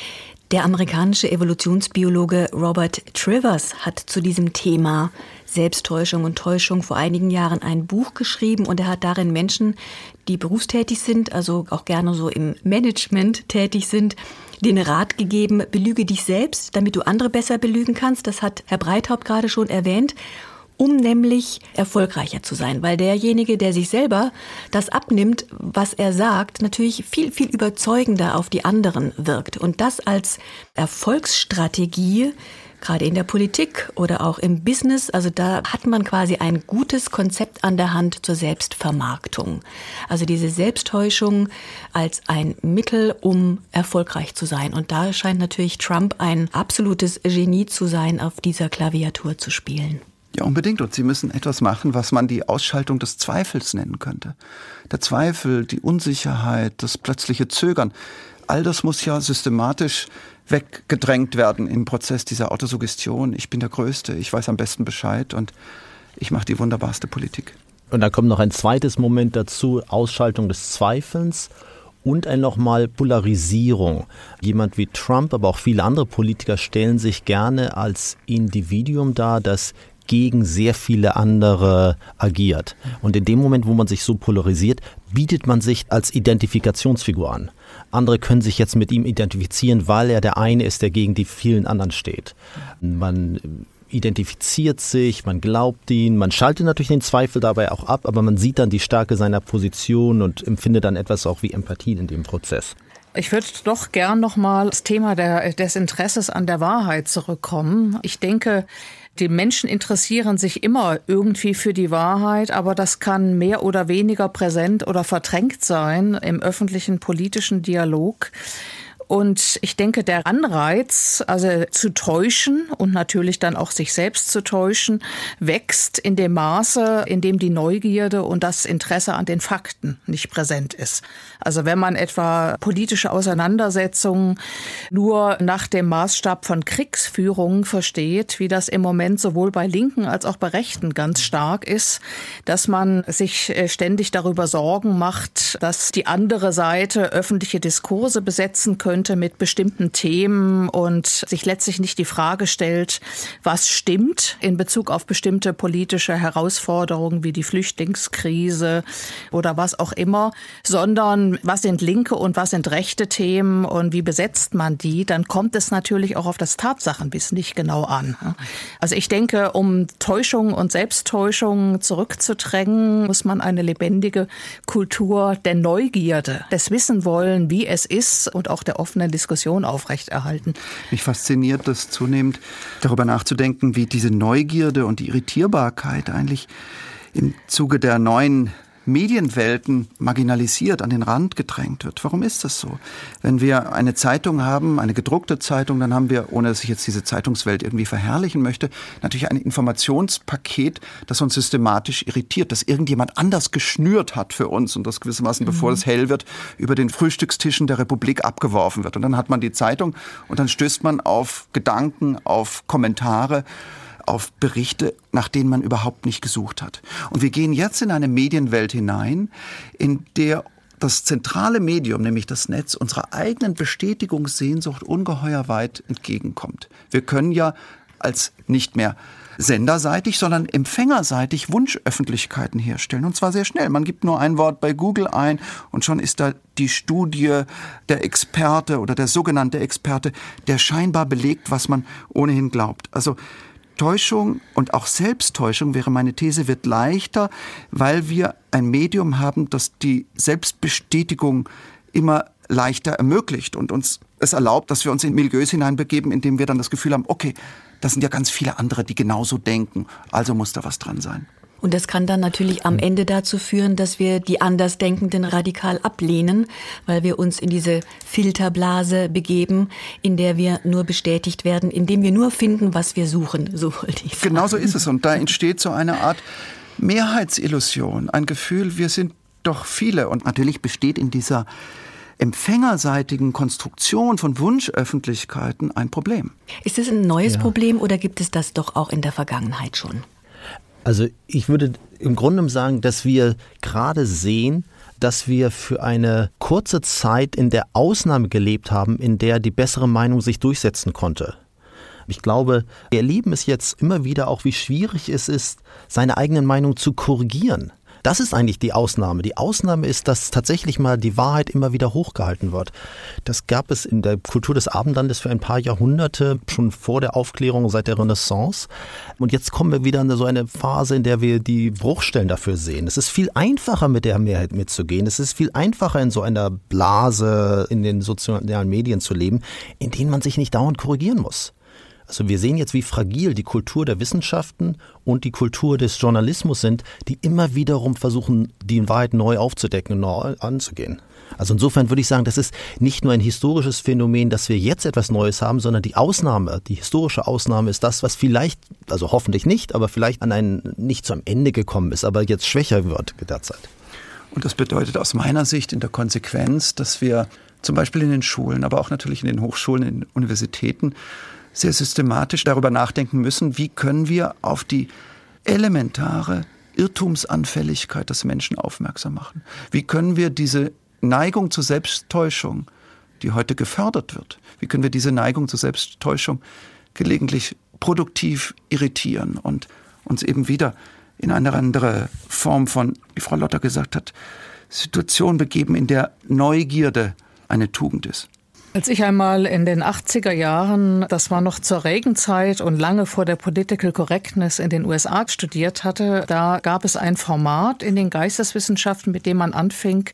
Der amerikanische Evolutionsbiologe Robert Trivers hat zu diesem Thema Selbsttäuschung und Täuschung vor einigen Jahren ein Buch geschrieben und er hat darin Menschen, die berufstätig sind, also auch gerne so im Management tätig sind, den Rat gegeben, belüge dich selbst, damit du andere besser belügen kannst. Das hat Herr Breithaupt gerade schon erwähnt. Um nämlich erfolgreicher zu sein, weil derjenige, der sich selber das abnimmt, was er sagt, natürlich viel, viel überzeugender auf die anderen wirkt. Und das als Erfolgsstrategie, gerade in der Politik oder auch im Business, also da hat man quasi ein gutes Konzept an der Hand zur Selbstvermarktung. Also diese Selbsttäuschung als ein Mittel, um erfolgreich zu sein. Und da scheint natürlich Trump ein absolutes Genie zu sein, auf dieser Klaviatur zu spielen. Ja, unbedingt. Und Sie müssen etwas machen, was man die Ausschaltung des Zweifels nennen könnte. Der Zweifel, die Unsicherheit, das plötzliche Zögern, all das muss ja systematisch weggedrängt werden im Prozess dieser Autosuggestion. Ich bin der Größte, ich weiß am besten Bescheid und ich mache die wunderbarste Politik. Und da kommt noch ein zweites Moment dazu, Ausschaltung des Zweifelns. Und ein nochmal Polarisierung. Jemand wie Trump, aber auch viele andere Politiker stellen sich gerne als Individuum dar, das gegen sehr viele andere agiert. Und in dem Moment, wo man sich so polarisiert, bietet man sich als Identifikationsfigur an. Andere können sich jetzt mit ihm identifizieren, weil er der eine ist, der gegen die vielen anderen steht. Man identifiziert sich, man glaubt ihn, man schaltet natürlich den Zweifel dabei auch ab, aber man sieht dann die Stärke seiner Position und empfindet dann etwas auch wie Empathie in dem Prozess. Ich würde doch gern nochmal das Thema der, des Interesses an der Wahrheit zurückkommen. Ich denke, die Menschen interessieren sich immer irgendwie für die Wahrheit, aber das kann mehr oder weniger präsent oder verdrängt sein im öffentlichen politischen Dialog. Und ich denke, der Anreiz, also zu täuschen und natürlich dann auch sich selbst zu täuschen, wächst in dem Maße, in dem die Neugierde und das Interesse an den Fakten nicht präsent ist. Also wenn man etwa politische Auseinandersetzungen nur nach dem Maßstab von Kriegsführung versteht, wie das im Moment sowohl bei Linken als auch bei Rechten ganz stark ist, dass man sich ständig darüber Sorgen macht, dass die andere Seite öffentliche Diskurse besetzen könnte mit bestimmten Themen und sich letztlich nicht die Frage stellt, was stimmt in Bezug auf bestimmte politische Herausforderungen wie die Flüchtlingskrise oder was auch immer, sondern was sind linke und was sind rechte Themen und wie besetzt man die, dann kommt es natürlich auch auf das Tatsachenwissen nicht genau an. Also ich denke, um Täuschung und Selbsttäuschung zurückzudrängen, muss man eine lebendige Kultur der Neugierde, des Wissenwollen, wie es ist und auch der offenen Diskussion aufrechterhalten. Mich fasziniert das zunehmend, darüber nachzudenken, wie diese Neugierde und die Irritierbarkeit eigentlich im Zuge der neuen Medienwelten marginalisiert, an den Rand gedrängt wird. Warum ist das so? Wenn wir eine Zeitung haben, eine gedruckte Zeitung, dann haben wir, ohne dass ich jetzt diese Zeitungswelt irgendwie verherrlichen möchte, natürlich ein Informationspaket, das uns systematisch irritiert, das irgendjemand anders geschnürt hat für uns und das gewissermaßen, mhm. bevor es hell wird, über den Frühstückstischen der Republik abgeworfen wird. Und dann hat man die Zeitung und dann stößt man auf Gedanken, auf Kommentare, auf Berichte, nach denen man überhaupt nicht gesucht hat. Und wir gehen jetzt in eine Medienwelt hinein, in der das zentrale Medium, nämlich das Netz, unserer eigenen Bestätigungssehnsucht ungeheuer weit entgegenkommt. Wir können ja als nicht mehr senderseitig, sondern empfängerseitig Wunschöffentlichkeiten herstellen. Und zwar sehr schnell. Man gibt nur ein Wort bei Google ein und schon ist da die Studie, der Experte oder der sogenannte Experte, der scheinbar belegt, was man ohnehin glaubt. Also Täuschung und auch Selbsttäuschung, wäre meine These, wird leichter, weil wir ein Medium haben, das die Selbstbestätigung immer leichter ermöglicht und uns es erlaubt, dass wir uns in Milieus hineinbegeben, in dem wir dann das Gefühl haben, okay, das sind ja ganz viele andere, die genauso denken, also muss da was dran sein. Und das kann dann natürlich am Ende dazu führen, dass wir die Andersdenkenden radikal ablehnen, weil wir uns in diese Filterblase begeben, in der wir nur bestätigt werden, indem wir nur finden, was wir suchen. So wollte ich sagen. Genau so ist es. Und da entsteht so eine Art Mehrheitsillusion, ein Gefühl, wir sind doch viele. Und natürlich besteht in dieser empfängerseitigen Konstruktion von Wunschöffentlichkeiten ein Problem. Ist es ein neues Ja. Problem oder gibt es das doch auch in der Vergangenheit schon? Also ich würde im Grunde sagen, dass wir gerade sehen, dass wir für eine kurze Zeit in der Ausnahme gelebt haben, in der die bessere Meinung sich durchsetzen konnte. Ich glaube, wir erleben es jetzt immer wieder auch, wie schwierig es ist, seine eigene Meinung zu korrigieren. Das ist eigentlich die Ausnahme. Die Ausnahme ist, dass tatsächlich mal die Wahrheit immer wieder hochgehalten wird. Das gab es in der Kultur des Abendlandes für ein paar Jahrhunderte, schon vor der Aufklärung, seit der Renaissance. Und jetzt kommen wir wieder in so eine Phase, in der wir die Bruchstellen dafür sehen. Es ist viel einfacher, mit der Mehrheit mitzugehen. Es ist viel einfacher, in so einer Blase in den sozialen Medien zu leben, in denen man sich nicht dauernd korrigieren muss. Also wir sehen jetzt, wie fragil die Kultur der Wissenschaften und die Kultur des Journalismus sind, die immer wiederum versuchen, die Wahrheit neu aufzudecken und neu anzugehen. Also insofern würde ich sagen, das ist nicht nur ein historisches Phänomen, dass wir jetzt etwas Neues haben, sondern die Ausnahme, die historische Ausnahme ist das, was vielleicht, also hoffentlich nicht, aber vielleicht an ein nicht zum Ende gekommen ist, aber jetzt schwächer wird derzeit. Und das bedeutet aus meiner Sicht in der Konsequenz, dass wir zum Beispiel in den Schulen, aber auch natürlich in den Hochschulen, in den Universitäten sehr systematisch darüber nachdenken müssen, wie können wir auf die elementare Irrtumsanfälligkeit des Menschen aufmerksam machen. Wie können wir diese Neigung zur Selbsttäuschung, die heute gefördert wird, wie können wir diese Neigung zur Selbsttäuschung gelegentlich produktiv irritieren und uns eben wieder in eine andere Form von, wie Frau Lotter gesagt hat, Situation begeben, in der Neugierde eine Tugend ist. Als ich einmal in den achtziger Jahren, das war noch zur Reagan-Zeit und lange vor der Political Correctness in den U S A studiert hatte, da gab es ein Format in den Geisteswissenschaften, mit dem man anfing,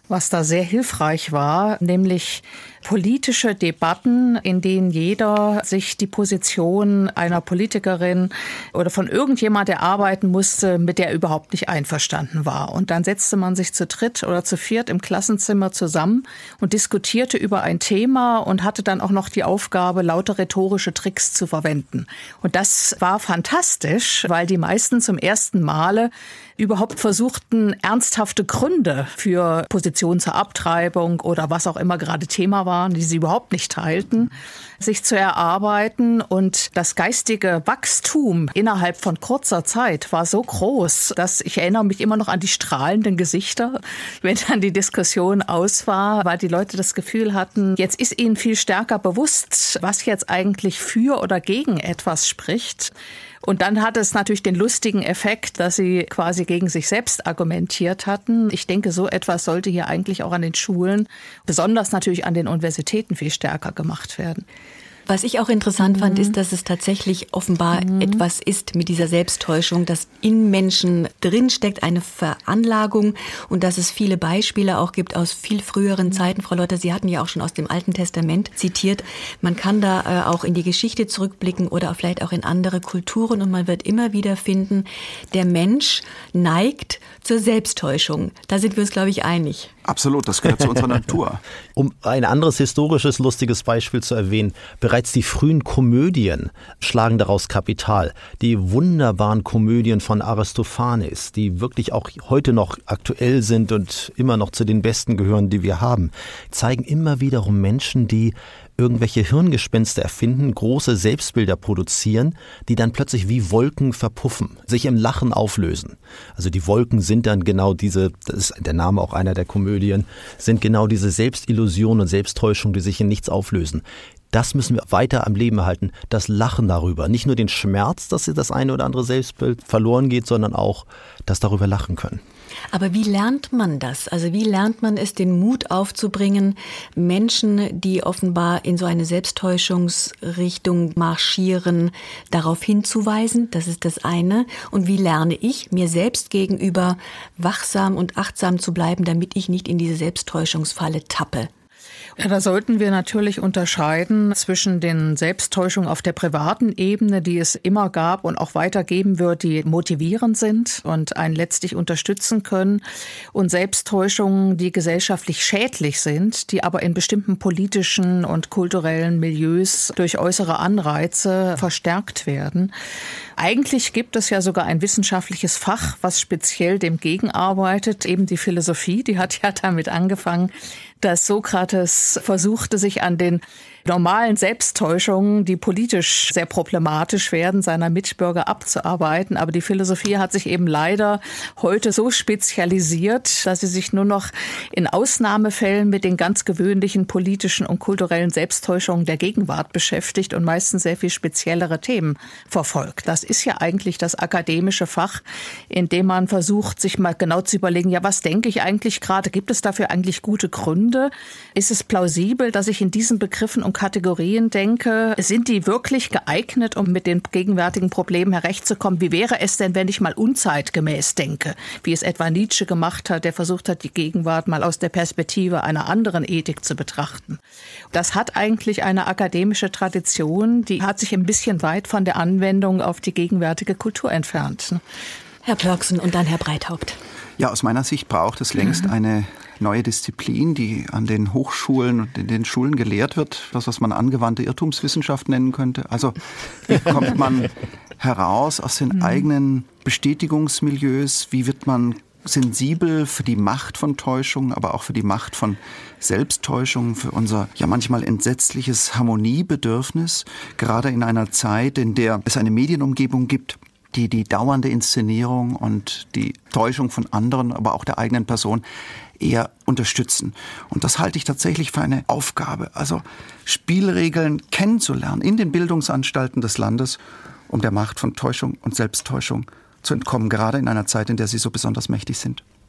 was da sehr hilfreich war, nämlich politische Debatten, in denen jeder sich die Position einer Politikerin oder von irgendjemand erarbeiten musste, mit der er überhaupt nicht einverstanden war. Und dann setzte man sich zu dritt oder zu viert im Klassenzimmer zusammen und diskutierte über ein Thema und hatte dann auch noch die Aufgabe, lauter rhetorische Tricks zu verwenden. Und das war fantastisch, weil die meisten zum ersten Male überhaupt versuchten, ernsthafte Gründe für Position zur Abtreibung oder was auch immer gerade Thema waren, die sie überhaupt nicht teilten, sich zu erarbeiten. Und das geistige Wachstum innerhalb von kurzer Zeit war so groß, dass ich erinnere mich immer noch an die strahlenden Gesichter, wenn dann die Diskussion aus war, weil die Leute das Gefühl hatten, jetzt ist ihnen viel stärker bewusst, was jetzt eigentlich für oder gegen etwas spricht. Und dann hat es natürlich den lustigen Effekt, dass sie quasi gegen sich selbst argumentiert hatten. Ich denke, so etwas sollte hier eigentlich auch an den Schulen, besonders natürlich an den Universitäten, viel stärker gemacht werden. Was ich auch interessant mhm. fand, ist, dass es tatsächlich offenbar mhm. etwas ist mit dieser Selbsttäuschung, dass in Menschen drinsteckt, eine Veranlagung, und dass es viele Beispiele auch gibt aus viel früheren Zeiten. Frau Lotter, Sie hatten ja auch schon aus dem Alten Testament zitiert. Man kann da äh, auch in die Geschichte zurückblicken oder vielleicht auch in andere Kulturen, und man wird immer wieder finden, der Mensch neigt zur Selbsttäuschung. Da sind wir uns, glaube ich, einig. Absolut, das gehört zu unserer Natur. Um ein anderes historisches, lustiges Beispiel zu erwähnen, bereits die frühen Komödien schlagen daraus Kapital. Die wunderbaren Komödien von Aristophanes, die wirklich auch heute noch aktuell sind und immer noch zu den besten gehören, die wir haben, zeigen immer wiederum Menschen, die irgendwelche Hirngespenster erfinden, große Selbstbilder produzieren, die dann plötzlich wie Wolken verpuffen, sich im Lachen auflösen. Also die Wolken sind dann genau diese, das ist der Name auch einer der Komödien, sind genau diese Selbstillusion und Selbsttäuschung, die sich in nichts auflösen. Das müssen wir weiter am Leben erhalten, das Lachen darüber. Nicht nur den Schmerz, dass das eine oder andere Selbstbild verloren geht, sondern auch das darüber lachen können. Aber wie lernt man das? Also wie lernt man es, den Mut aufzubringen, Menschen, die offenbar in so eine Selbsttäuschungsrichtung marschieren, darauf hinzuweisen? Das ist das eine. Und wie lerne ich, mir selbst gegenüber wachsam und achtsam zu bleiben, damit ich nicht in diese Selbsttäuschungsfalle tappe? Ja, da sollten wir natürlich unterscheiden zwischen den Selbsttäuschungen auf der privaten Ebene, die es immer gab und auch weitergeben wird, die motivierend sind und einen letztlich unterstützen können, und Selbsttäuschungen, die gesellschaftlich schädlich sind, die aber in bestimmten politischen und kulturellen Milieus durch äußere Anreize verstärkt werden. Eigentlich gibt es ja sogar ein wissenschaftliches Fach, was speziell dem gegenarbeitet, eben die Philosophie. Die hat ja damit angefangen, dass Sokrates versuchte, sich an den normalen Selbsttäuschungen, die politisch sehr problematisch werden, seiner Mitbürger abzuarbeiten. Aber die Philosophie hat sich eben leider heute so spezialisiert, dass sie sich nur noch in Ausnahmefällen mit den ganz gewöhnlichen politischen und kulturellen Selbsttäuschungen der Gegenwart beschäftigt und meistens sehr viel speziellere Themen verfolgt. Das ist ja eigentlich das akademische Fach, in dem man versucht, sich mal genau zu überlegen, ja, was denke ich eigentlich gerade? Gibt es dafür eigentlich gute Gründe? Ist es plausibel, dass ich in diesen Begriffen und Kategorien denke? Sind die wirklich geeignet, um mit den gegenwärtigen Problemen herzukommen? Wie wäre es denn, wenn ich mal unzeitgemäß denke, wie es etwa Nietzsche gemacht hat, der versucht hat, die Gegenwart mal aus der Perspektive einer anderen Ethik zu betrachten? Das hat eigentlich eine akademische Tradition, die hat sich ein bisschen weit von der Anwendung auf die gegenwärtige Kultur entfernt. Herr Pörksen und dann Herr Breithaupt. Ja, aus meiner Sicht braucht es längst eine neue Disziplin, die an den Hochschulen und in den Schulen gelehrt wird, das, was man angewandte Irrtumswissenschaft nennen könnte. Also wie kommt man heraus aus den eigenen Bestätigungsmilieus, wie wird man sensibel für die Macht von Täuschung, aber auch für die Macht von Selbsttäuschung, für unser ja manchmal entsetzliches Harmoniebedürfnis, gerade in einer Zeit, in der es eine Medienumgebung gibt, die die dauernde Inszenierung und die Täuschung von anderen, aber auch der eigenen Person eher unterstützen. Und das halte ich tatsächlich für eine Aufgabe, also Spielregeln kennenzulernen in den Bildungsanstalten des Landes, um der Macht von Täuschung und Selbsttäuschung zu entkommen, gerade in einer Zeit, in der sie so besonders mächtig sind.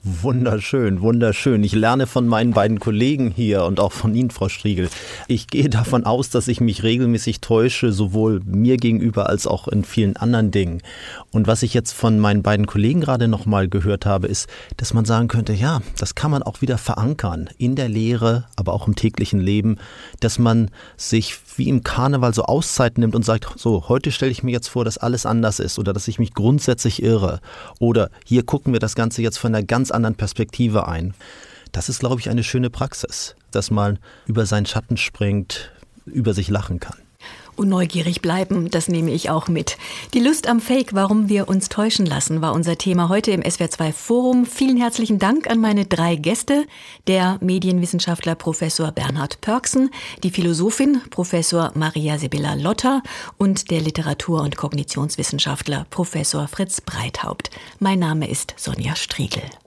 Wunderschön, wunderschön. Ich lerne von meinen beiden Kollegen hier und auch von Ihnen, Frau Striegel. Ich gehe davon aus, dass ich mich regelmäßig täusche, sowohl mir gegenüber als auch in vielen anderen Dingen. Und was ich jetzt von meinen beiden Kollegen gerade nochmal gehört habe, ist, dass man sagen könnte, ja, das kann man auch wieder verankern in der Lehre, aber auch im täglichen Leben, dass man sich wie im Karneval so Auszeiten nimmt und sagt, so, heute stelle ich mir jetzt vor, dass alles anders ist oder dass ich mich grundsätzlich irre oder hier gucken wir das Ganze jetzt von einer ganz anderen Perspektive ein. Das ist, glaube ich, eine schöne Praxis, dass man über seinen Schatten springt, über sich lachen kann. Und neugierig bleiben, das nehme ich auch mit. Die Lust am Fake, warum wir uns täuschen lassen, war unser Thema heute im S W R zwei Forum. Vielen herzlichen Dank an meine drei Gäste, der Medienwissenschaftler Professor Bernhard Pörksen, die Philosophin Professor Maria Sibylla Lotter und der Literatur- und Kognitionswissenschaftler Professor Fritz Breithaupt. Mein Name ist Sonja Striegel.